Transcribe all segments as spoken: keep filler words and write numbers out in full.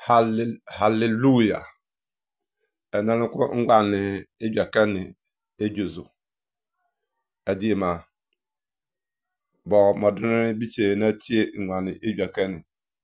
Hallel- Hallelujah. Enanko ngwane ejakane ejuzo. Adima. Bo modern biche na tie ngwane ejakane.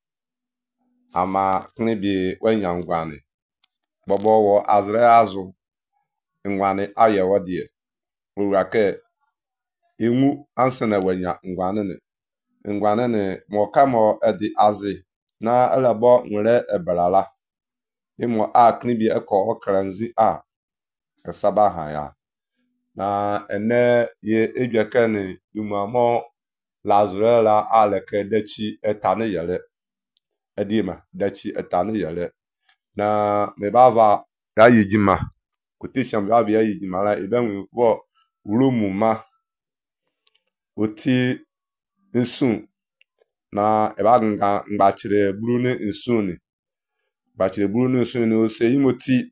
Ama knibi wenya ngwane. Bobo wo azre azu ngwane ayewo die. Urake imu ansana wenya ngwane ne. Ngwane ne mo kamo edi azi na alabo nwere ebalala. Imo a knibi eko okranzi a esaba ha ya na ene ye ejekene dumamo lazrela aleke dechi etane yele edima dechi etane yele na mebava ya yijima kutisham ya bia yijima la ibenwe wo ulumuma oti nsun na ebaganga ngbachire burune nsuni bachire burune nsuni ose imoti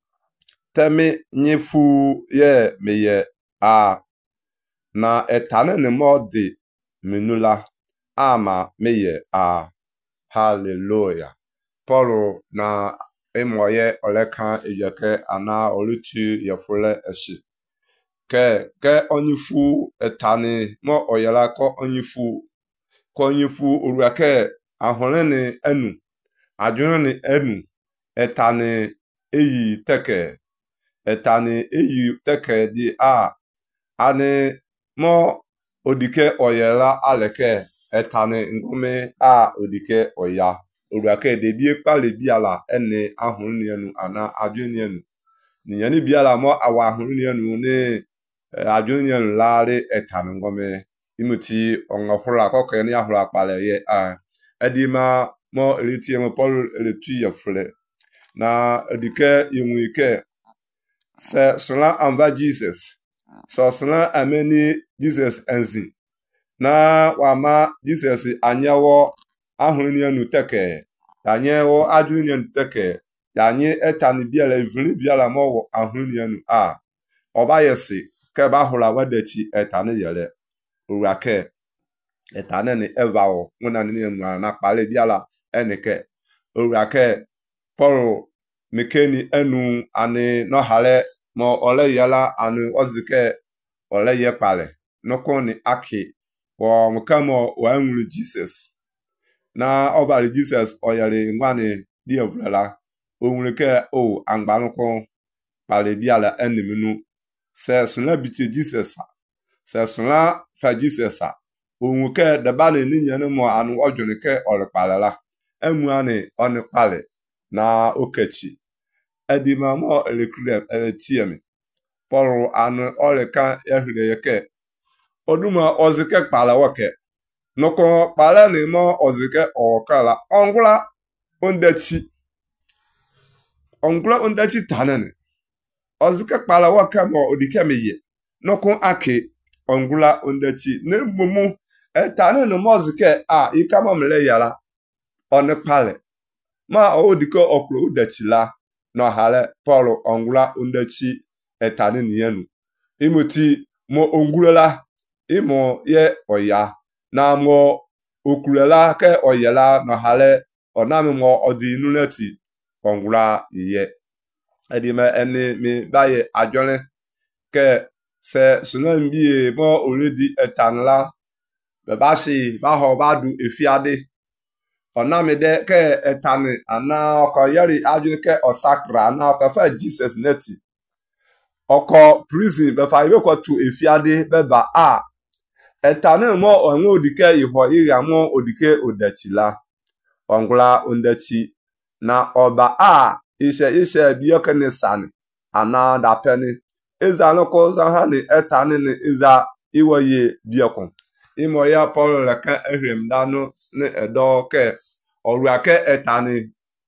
temi nyifu ye meye a na etane ne modi minula ama meye a hallelujah poro na emoye oleka ejeke ana olutu yefule eshi ke ke onyifu etane mo oyela ko onyifu ko onyifu uruake ahore ne enu ajuru ne enu etane eyi teke etane eyi teke di a ane mo odike oyela aleke etane ngume a odike oya oruake de bie kpale biala ene ahun ni enu ana adwin ni enu ni yani biala mo awa ahun ni enu ne adwin ni enu lare etane ngume imuti ongafura koke ni ahura kpale ye a edima mo elitie mo paul eletu yefle na odike yinwike se sula amba Jesus so sula ameni Jesus enzi na wama Jesus anyewo ahụrụ enu teke anyewo ajụrụ enu teke yanye etani biala ivuni biala mo ahụrụ enu a obayesi ke ba hụla wadechi etani yele urake etani ni evao nwena ni enu na kpale biala enike urake poro mekeni enu ani no hale mo ole yala anu ozike ole ye pale noko ni aki wo mkamo wa nwuru Jesus na ovali Jesus oyale ngwane di ovlela onwureke o angbanuko pale biala eniminu se sunla biche Jesus se sunla fa Jesus onwuke debane ni nyane mo anu ojunike ole pale la emu ani oni pale na okechi edima mo elekrem eletiemi poro anu oleka ehire yeke oduma ozike kpala woke noko kpala ni mo ozike okala ongula ondechi ongula ondechi tanene ozike kpala woke mo odike meye noko ake ongula ondechi ne mumu etanene mo ozike a ikamo mle yala onekpale ma odike oklo odechi la no hale poro ongula ondechi etane ni yenu imuti mo ongulela imo ye oya na mo okulela ke oyela no hale onami mo odi nuleti ongula ye edime eni mi baye ajole ke se sunambi mo already etanla be bashi ba ho badu efiade onami de ke etane ana ko yeri ajule ke osakra na ko fa Jesus neti oko prison be fa ibe ko tu efiade beba a etane mo onwe odike iho iga mo odike odachila ongula ondachi na oba a ise ise biyoke ne sani ana da peni iza no ko za ha ni etane ni iza iwoye biyokon imo ya paul leka ehrem danu ne edo ke oruake etane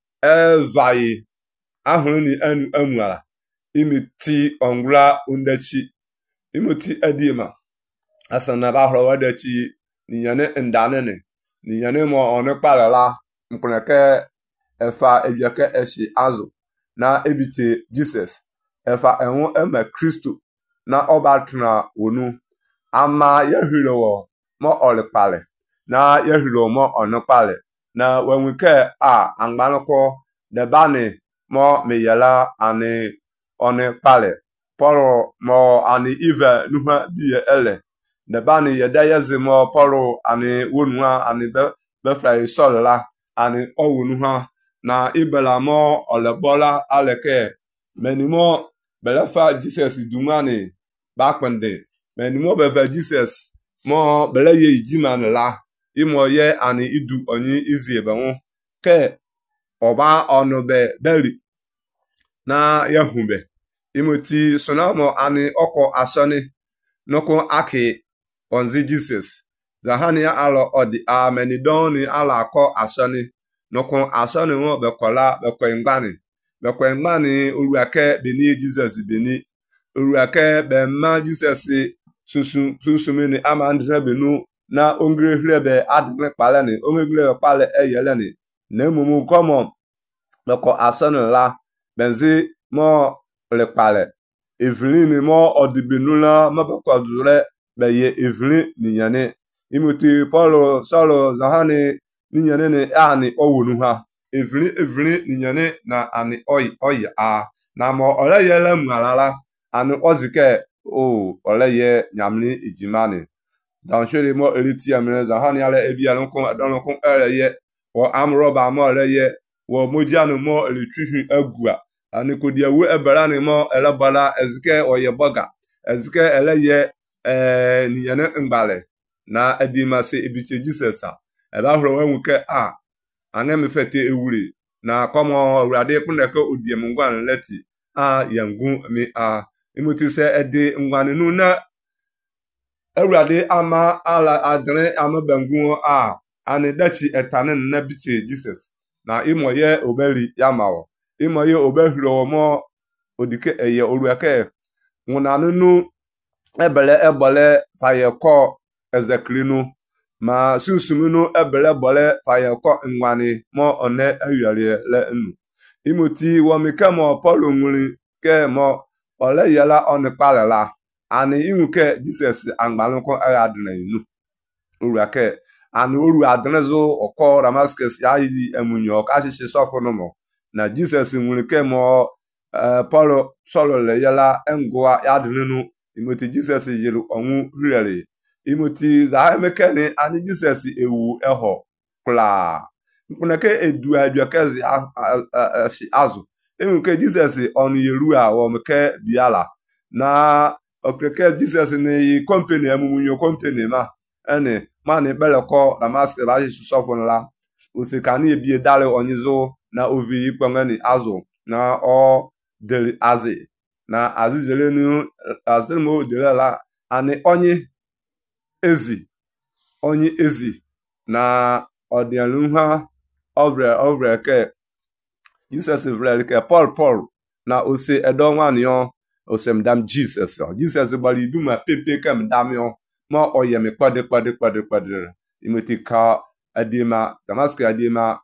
evai ahunu ni enu emuala imiti ongula undechi imuti edima asana ba horo wadechi ninyane ndanene ninyane mo onekparala mpuneke efa ebiake eshi azu na ebite Jesus efa enwo eme Kristo na obatuna wonu ama yehiro mo olepale na yehiro mo onekpale na wenwike a angbanoko de bani mo me yela ani one pale poro mo ani ive nuha bi ele de bani yeda yezimo poro ani wonua ani be be fra sola ani owunuha na ibela mo olebola aleke menimo belefa Jesus dumani bakpende menimo beve Jesus mo bele ye ijiman la imo ye ani idu onyi izi ebenwu ke oba onobe beli na yahumbe imoti sonamo ani oko asoni noko aki onzi Jesus zahani ya alo odi ameni doni ala ako asoni noko asoni wo bekola beko ngani beko ngani uruake beni Jesus beni uruake be ma Jesus susu susumini ama ndre benu na ongre hlebe adne palani ongre pale eyeleni na mumu komo beko asoni la benzi mo le pale evelyn mo odibinula mabako dure beye evelyn ninyane imuti paulo solo zahani ninyane ne ani owunu ha evelyn evelyn ninyane na ani oy oy a na mo ole yele mualala ani ozike o ole ye nyamni ijimani dan shele mo eliti amene zahani ale ebialon kon don kon ele ye wo amroba mo ole ye wo mojanu mo elitwihi agua ani kodia wu ebara ni mo elabala ezike oyeboga ezike eleye eh niyane ngbale na edimase ebiche Jesus a eba horo wenwuke a anga me fete ewuri na komo urade kuneke odiem ngwan leti a yangu mi a imuti se ede ngwan nu na urade ama ala adre ama bangu a ani dachi etanen na biche Jesus na imoye obeli yamawo imoye obehiro mo odike eye oruake ngunanunu ebele ebole fayeko ezekrinu ma susumunu ebele bole fayeko ngwani mo one ayare le nu imoti wo mikamo Paulo nguri ke mo ole yela on palela ani inuke Jesus angbalunko ayaduna inu oruake ani oru adrezo oko Damascus ya yi emunyo ka sisi sofo no mo na Jesus nguri ke mo Uh, Paulo solo le yala engwa yadrinu imoti Jesus yiru onwu riri imoti za emekeni ani Jesus ewu eho kla nkuneke edu abiakezi azu emuke Jesus on yeru a wo meke biala na okreke Jesus ni company emumunyo company ma ene mani beleko Damascus ba jisu sofo la usikani ebie dale onyizo na ovi ikpangani azu na o deli azi na azizelenu azilmo delela ani onye ezi onye ezi na odianunha ovre ovre ke Jesus vre ke Paul Paul na ose edonwanyo osem dam Jesus Jesus bali duma pepe kam damyo mo oyeme kwade kwade kwade kwade imotika adima Damascus adima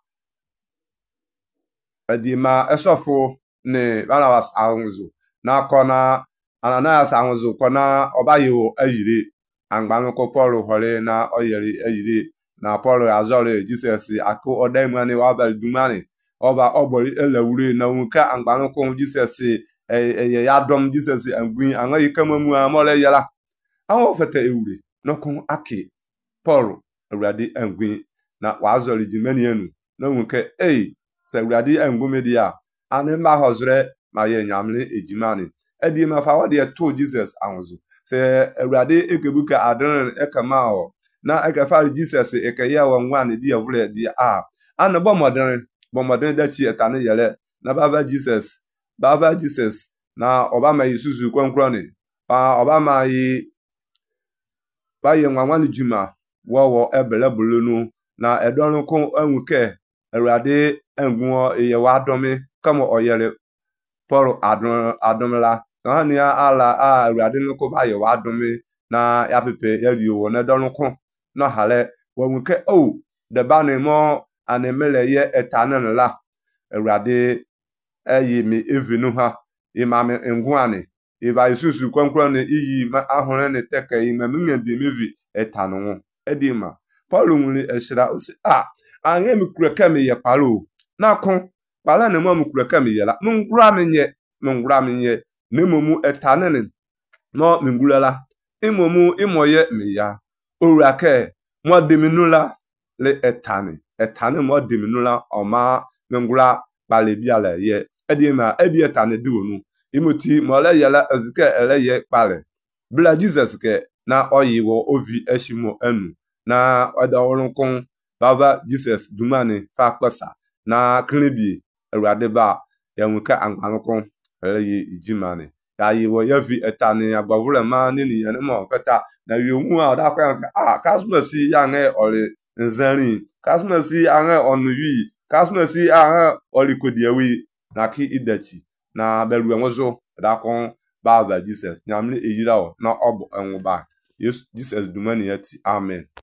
adima esofo ne Barnabas ahunzu na kona Ananias ahunzu kona obayo ayire angbanko Paul hore na oyeri ayire na Paul azore Jesus ako odaimani wabal dumani oba obori elewure na nka angbanko Jesus eh ya dom Jesus angwin anga yikamamu amole yala awon fete ewure nokon aki Paul awurade angwin na wazore jimani enu na nka eh se awurade angwumedia ani ma hozre ma ye nyamle ejimani edi ma fa wade to Jesus anzu se awurade ekebuka adren ekama o na ekafa Jesus ekaya wanwan di avule di a ana bo modern bo modern da chi etane yele na baba Jesus baba Jesus na obama Yesusu kwankroni pa obama yi ba ye nwanwan juma wo ebele bulunu na edonu ko anwuke awurade anguo ye wadomi kama oyele Paul adon adomla na ni ala a awurade nko ba ye wadomi na ya pepe yeli wo na donko na hale wonke o de bani mo anemele ye etanen la awurade eyi mi evinu ha imame ngwani iba Yesusu kwankwa ne iyi ma ahore ne teke yi ma minga de mevi etanu edima Paul nwuli esira o si a anye mi kura kame ye palo na kon Pala ne mo mukura ka mi yela. Mungura mi nye. Mungura mi nye. Ne momu etanene. Mo mingula la. Imomu imoye mi ya. Orake. Mo deminula le etane. Etane mo deminula oma mingula pale biale ye. Edi ma ebi etane diwonu. Imoti mo le yela ezike ele ye pale. Bla Jesus ke na oyiwo ovi eshimo enu. Na odawolonkon baba Jesus dumane fa kpesa na klibi Awurade ba ya nwuka ankanokon ele ye ijimane ya yiwo ya vi etane agbavule ma ni ni ene mo feta na wionu a da kwa ah kasmasi ya nge ole nzani kasmasi ange onuyi kasmasi ange oli kodiewi na ki idechi na belu enwozo da kon ba ba Jesus nyamle eyira o na obo enwo ba Jesus dumane yati amen.